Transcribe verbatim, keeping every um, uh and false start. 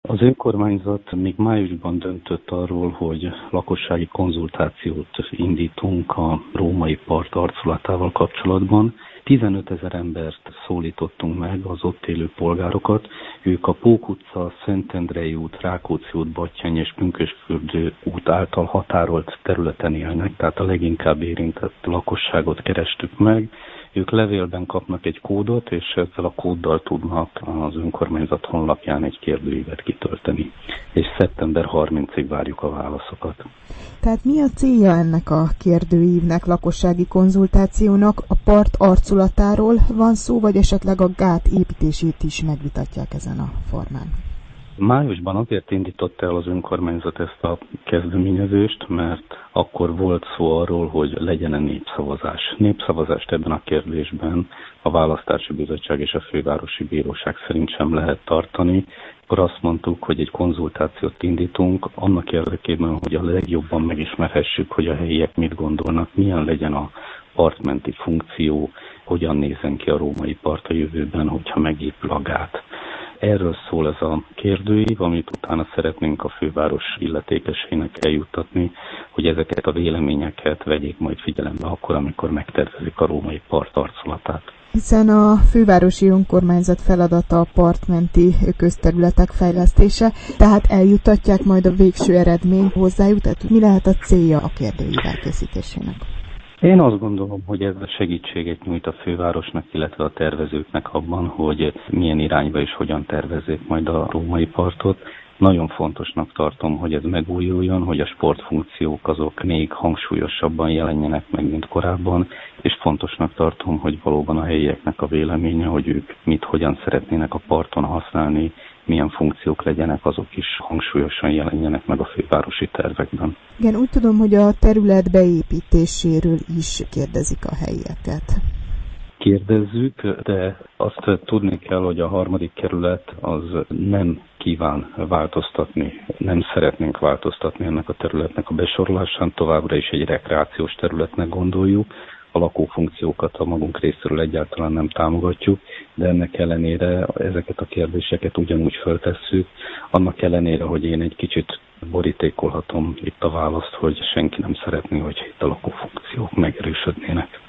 Az önkormányzat még májusban döntött arról, hogy lakossági konzultációt indítunk a római part arculatával kapcsolatban. tizenötezer embert szólítottunk meg, az ott élő polgárokat. Ők a Pók utca, Szentendrei út, Rákóczi út, Batthyány és Pünkösdfürdő út által határolt területen élnek, tehát a leginkább érintett lakosságot kerestük meg. Ők levélben kapnak egy kódot, és ezzel a kóddal tudnak az önkormányzat honlapján egy kérdőívet kitölteni. És szeptember harmincadikáig várjuk a válaszokat. Tehát mi a célja ennek a kérdőívnek, lakossági konzultációnak? A part arculatáról van szó, vagy esetleg a gát építését is megvitatják ezen a formán? Májusban azért indította el az önkormányzat ezt a kezdeményezést, mert akkor volt szó arról, hogy legyen-e népszavazás. Népszavazást ebben a kérdésben a Választási Bizottság és a Fővárosi Bíróság szerint sem lehet tartani. Akkor azt mondtuk, hogy egy konzultációt indítunk annak érdekében, hogy a legjobban megismerhessük, hogy a helyiek mit gondolnak, milyen legyen a partmenti funkció, hogyan nézzen ki a római part a jövőben, hogyha megépül a gát. Erről szól ez a kérdőív, amit utána szeretnénk a főváros illetékeseinek eljuttatni, hogy ezeket a véleményeket vegyék majd figyelembe akkor, amikor megtervezik a római part arculatát. Hiszen a fővárosi önkormányzat feladata a partmenti közterületek fejlesztése, tehát eljuttatják majd a végső eredmény hozzájuk, tehát mi lehet a célja a kérdőív elkészítésének? Én azt gondolom, hogy ez segítséget nyújt a fővárosnak, illetve a tervezőknek abban, hogy milyen irányba és hogyan tervezzék majd a római partot. Nagyon fontosnak tartom, hogy ez megújuljon, hogy a sportfunkciók azok még hangsúlyosabban jelenjenek meg, mint korábban, és fontosnak tartom, hogy valóban a helyieknek a véleménye, hogy ők mit, hogyan szeretnének a parton használni, milyen funkciók legyenek, azok is hangsúlyosan jelenjenek meg a fővárosi tervekben. Igen, úgy tudom, hogy a terület beépítéséről is kérdezik a helyieket. Kérdezzük, de azt tudni kell, hogy a harmadik kerület az nem kíván változtatni, nem szeretnénk változtatni ennek a területnek a besorolásán, továbbra is egy rekreációs területnek gondoljuk. A lakófunkciókat a magunk részéről egyáltalán nem támogatjuk, de ennek ellenére ezeket a kérdéseket ugyanúgy föltesszük, annak ellenére, hogy én egy kicsit borítékolhatom itt a választ, hogy senki nem szeretné, hogy itt a lakófunkciók megerősödnének.